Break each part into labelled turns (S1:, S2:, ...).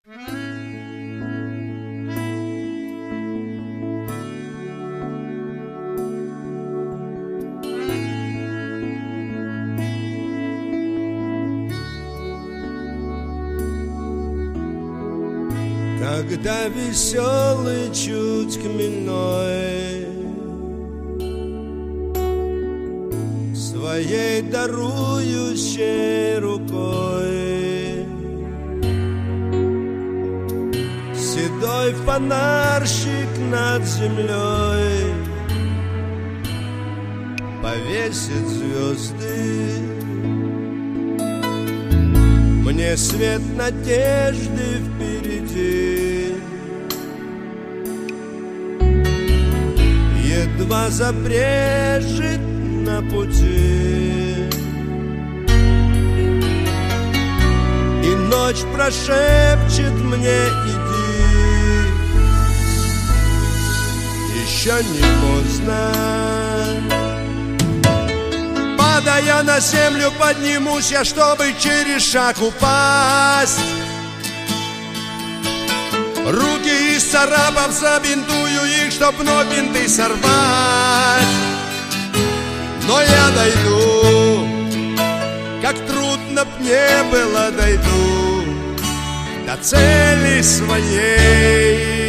S1: Когда веселый, чуть хмельной, своей дарующей рукой седой фонарщик над землей повесит звезды. Мне свет надежды впереди едва забрежет на пути, и ночь прошепчет мне: иди, еще не поздно. Падая на землю, поднимусь я, чтобы через шаг упасть. Руки исцарапав, забинтую их, чтоб вновь бинты сорвать. Но я дойду, как трудно б не было, дойду до цели своей.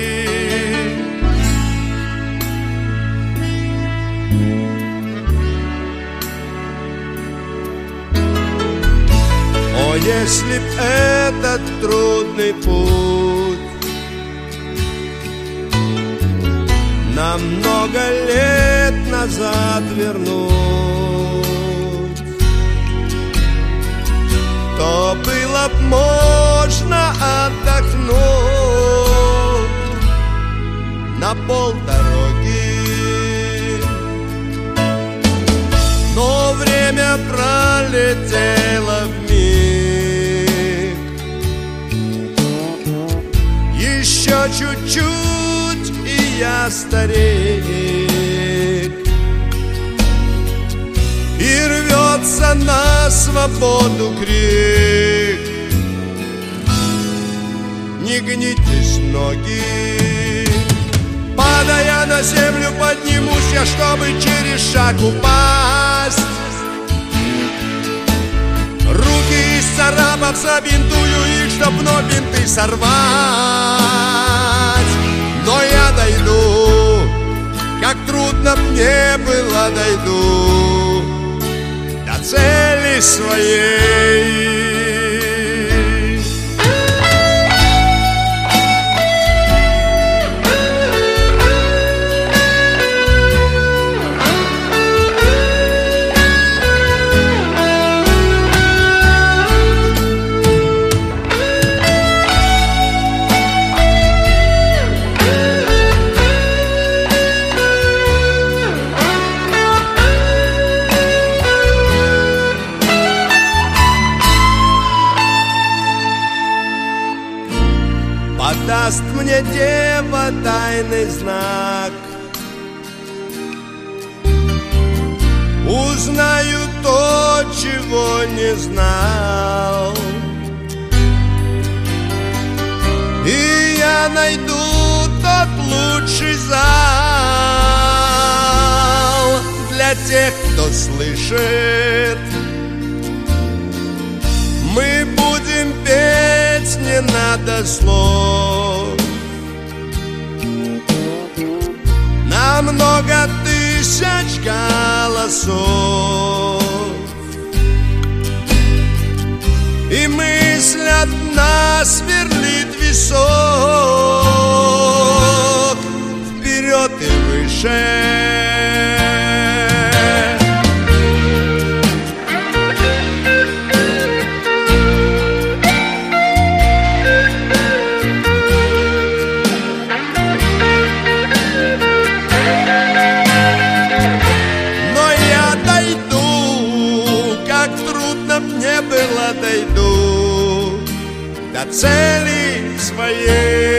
S1: О, если б этот трудный путь на много лет назад вернуть, то было б можно отдохнуть на полдороги. Но время пролетело вмиг, еще чуть-чуть, и я старик, и рвется на свободу крик. Не гнитесь, ноги. Падая на землю, поднимусь я, чтобы через шаг упасть. Руки исцарапав, забинтую их, чтоб вновь бинты сорвать. Но я дойду, как трудно б не было, дойду до цели своей. Подаст мне дева тайный знак, узнаю то, чего не знал, и я найду тот лучший зал для тех, кто слышит. Мы будем петь, не надо слов, на много тысяч голосов, и мысль от нас сверлит висок вперед и выше. Дойду до цели своей.